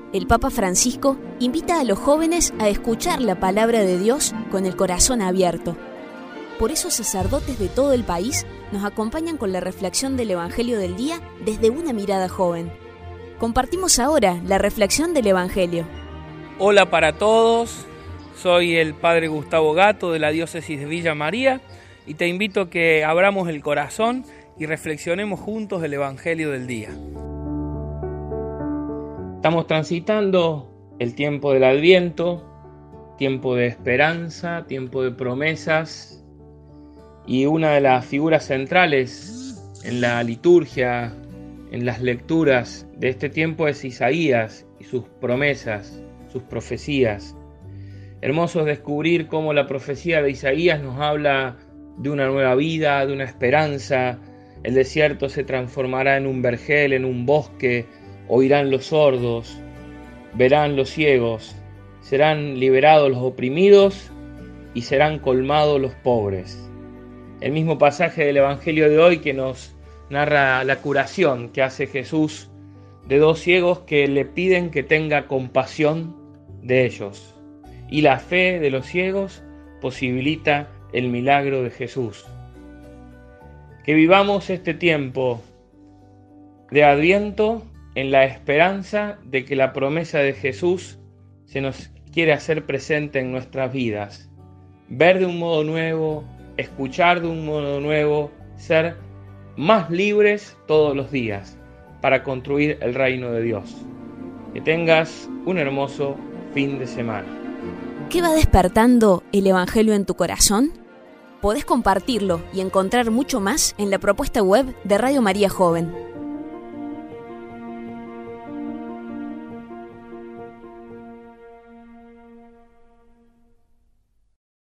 el Papa Francisco invita a los jóvenes a escuchar la palabra de Dios con el corazón abierto. Por eso sacerdotes de todo el país nos acompañan con la reflexión del Evangelio del día desde una mirada joven. Compartimos ahora la reflexión del Evangelio. Hola para todos, soy el Padre Gustavo Gato de la Diócesis de Villa María y te invito a que abramos el corazón y reflexionemos juntos el Evangelio del día. Estamos transitando el tiempo del Adviento, tiempo de esperanza, tiempo de promesas, y una de las figuras centrales en la liturgia, en las lecturas de este tiempo es Isaías y sus promesas, sus profecías. Hermoso es descubrir cómo la profecía de Isaías nos habla de una nueva vida, de una esperanza. El desierto se transformará en un vergel, en un bosque. Oirán los sordos, verán los ciegos, serán liberados los oprimidos y serán colmados los pobres. El mismo pasaje del Evangelio de hoy que nos narra la curación que hace Jesús de dos ciegos que le piden que tenga compasión de ellos. Y la fe de los ciegos posibilita el milagro de Jesús. Que vivamos este tiempo de Adviento en la esperanza de que la promesa de Jesús se nos quiere hacer presente en nuestras vidas. Ver de un modo nuevo, escuchar de un modo nuevo, ser más libres todos los días para construir el reino de Dios. Que tengas un hermoso fin de semana. ¿Qué va despertando el Evangelio en tu corazón? Podés compartirlo y encontrar mucho más en la propuesta web de Radio María Joven.